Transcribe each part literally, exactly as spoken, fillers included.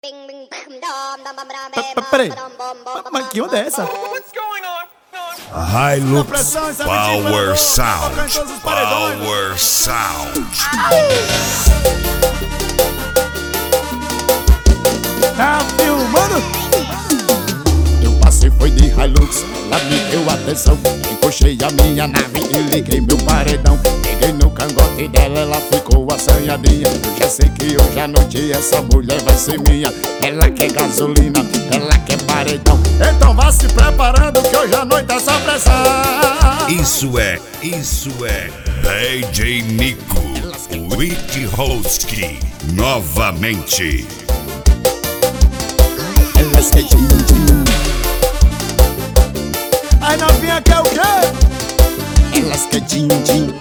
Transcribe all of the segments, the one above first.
Peraí, mas que onda é essa? Hilux Power Sound. Power Sound. Tá filmando? Eu passei foi de Hilux, ela me deu atenção. Encoxei a minha nave e liguei meu paredão. Peguei no cangote dela, ela ficou assanhadinha. Eu já sei que hoje à noite essa mulher vai ser minha. Ela quer gasolina, ela quer paredão. Então vá se preparando que hoje à noite é só pressão. Isso é, isso é D J Nico Witchowski novamente. Elas quer din-din, Aí novinha quer o quê? elas quer din-din.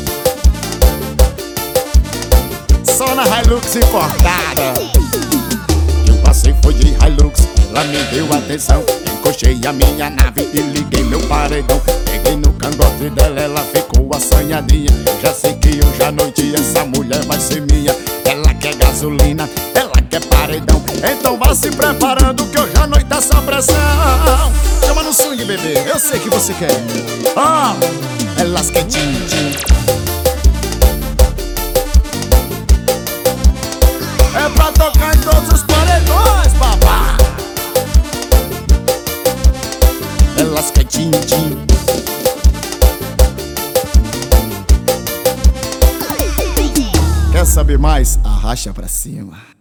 Só na Hilux importada. Eu passei foi de Hilux, ela me deu atenção. Encoxei a minha nave e liguei meu paredão. Peguei no cangote dela, ela ficou assanhadinha. Eu já sei que hoje à noite essa mulher vai ser minha. Ela quer gasolina, ela quer paredão. Então vá se preparando que hoje à noite é só pressão. Chama no swing, bebê, eu sei que você quer. Ah, Elas quer din-din, é pra tocar em todos os paredões, papá. elas quer din-din. Quer saber mais? Arracha pra cima.